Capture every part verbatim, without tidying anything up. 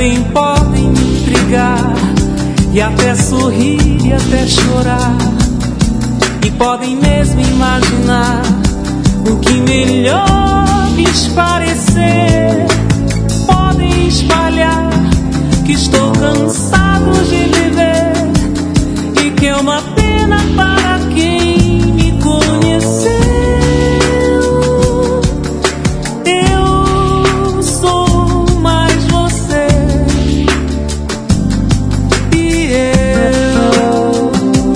também podem me intrigar, e até sorrir e até chorar, e podem mesmo imaginar o que melhor lhes parecer. Podem espalhar que estou cansado de viver e que é uma pena para quem me conheceu. Eu sou mais você e eu.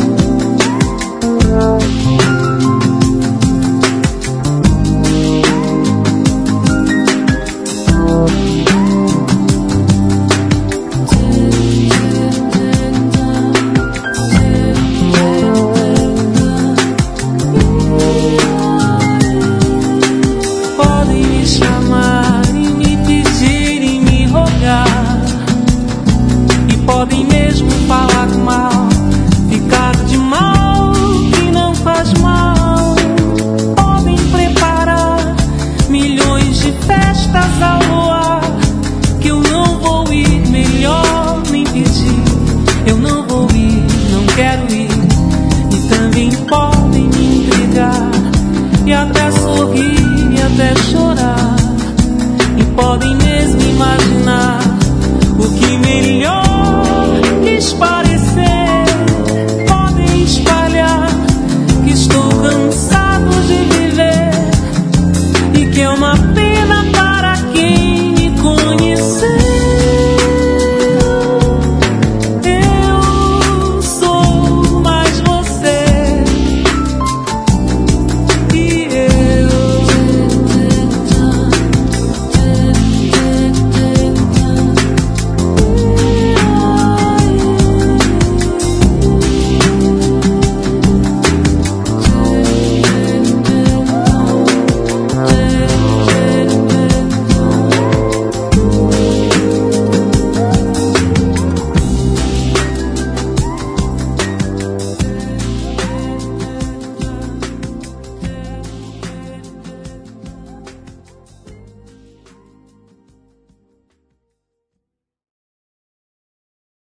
Podem me chamar e me pedir e me rogar, e podem mesmo falar mal